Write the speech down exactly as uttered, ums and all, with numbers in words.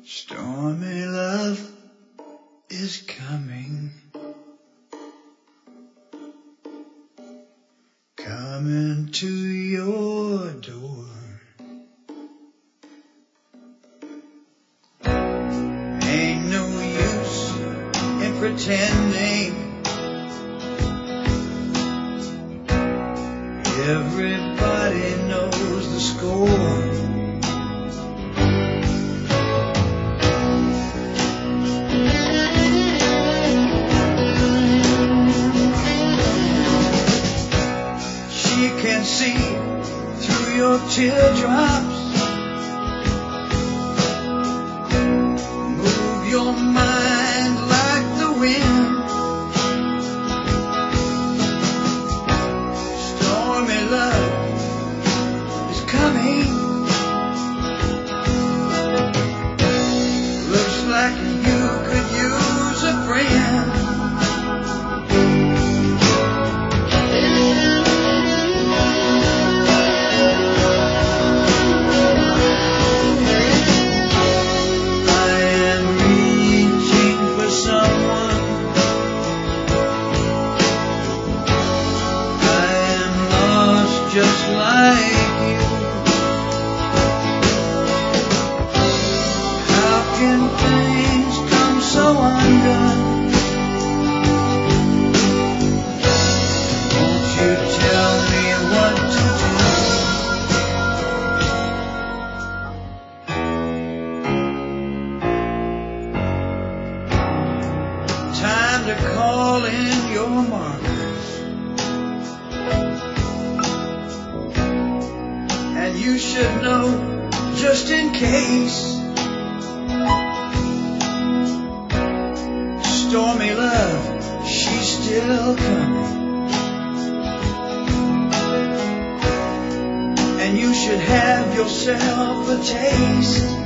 Stormy love is coming, coming to your door. Ain't no use in pretending. Everybody knows the score. She can see through your teardrops, move your mind like the wind. Stormy love is coming. Looks like you could use a friend. Just like you. How can things come so undone? Won't you tell me what to do? Time to call in your markers. You should know, just in case. Stormy love, she's still coming. And you should have yourself a taste.